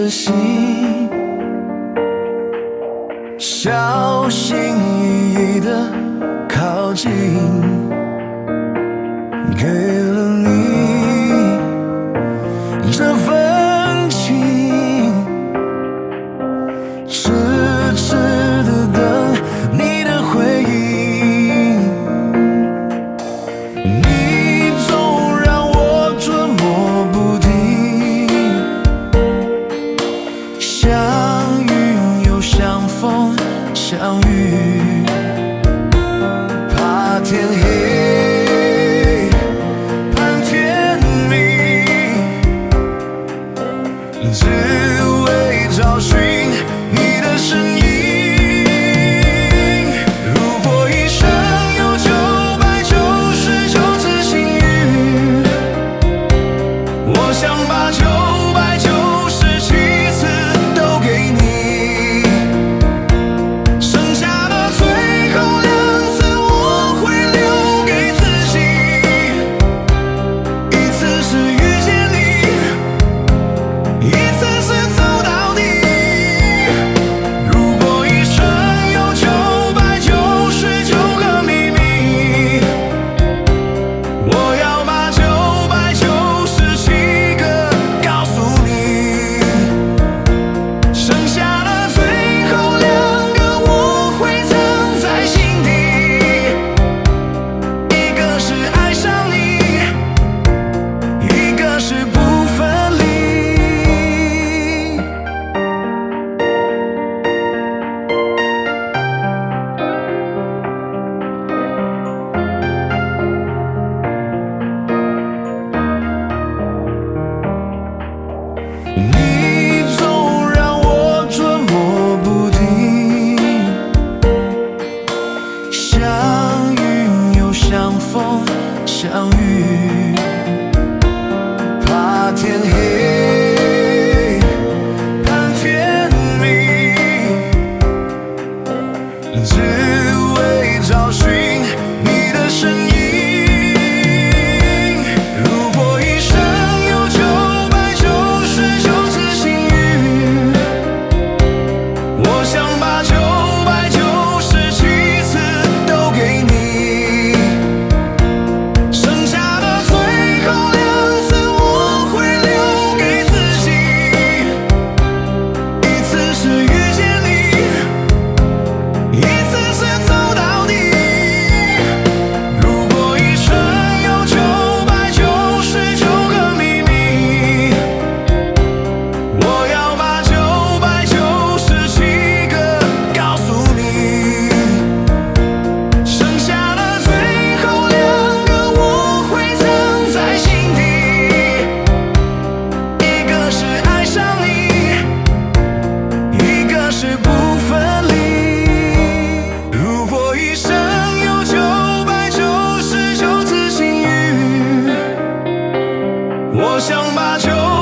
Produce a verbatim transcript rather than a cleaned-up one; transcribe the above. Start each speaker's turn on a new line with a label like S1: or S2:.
S1: 的心，小心翼翼地靠近，给了你这份情，痴痴地等你的回应。你总让我捉摸不定，像云又像风像雨，怕天黑盼天明，只为找寻你的身影。如果一生有九百九十九次幸运，我想把九百九十七次都给你，剩下的最后两次我会留给自己。一次是遇见你，一次是走到底。如果一生有九百九十九个秘密，我要把九百九十七个告诉你，剩下的最后两个我会藏在心底。一个是爱上你，一个是不分离。你总让我捉摸不定，像云又像风像雨，怕天黑盼天明，只为找寻你的身影。如果一生有九百九十九次幸运，我想把九百九十七次都给你，剩下的最后两次我会留给自己。一次是遇见你，一次是走到底。如果一生有九百九十九个秘密，我要把九百九十七个告诉你，剩下的最后两个我会藏在心底。一个是爱上你，一个是不分离。如果一生有九百九十九次幸运，我想把九